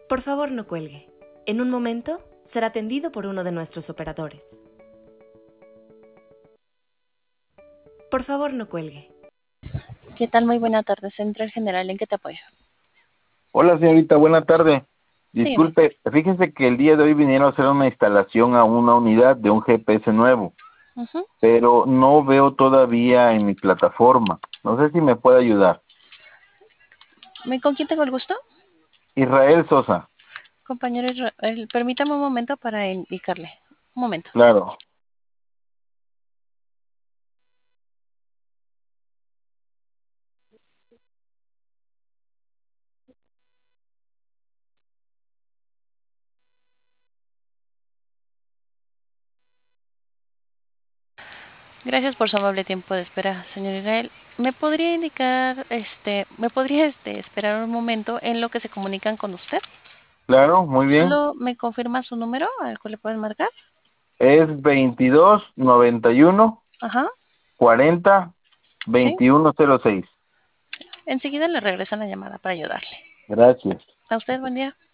Por favor, no cuelgue. En un momento será atendido por uno de nuestros operadores. Por favor, no cuelgue. ¿Qué tal? Muy buena tarde, Central General. ¿En qué te apoyo? Hola señorita, buena tarde. Dígame. Disculpe, fíjese que el día de hoy vinieron a hacer una instalación a una unidad de un GPS nuevo, Ujú. pero no veo todavía en mi plataforma. No sé si me puede ayudar. ¿Con quién tengo el gusto? Israel Sosa, Compañero Israel, permítame un momento para indicarle. Un momento. claro. Gracias por su amable tiempo de espera, señor Israel. ¿Me podría indicar, esperar un momento en lo que se comunican con usted? Claro, muy bien. Solo me confirma su número al cual le pueden marcar. Es 2291 Ajá, 40 sí. 2106. Enseguida le regresan la llamada para ayudarle. Gracias. A usted, buen día.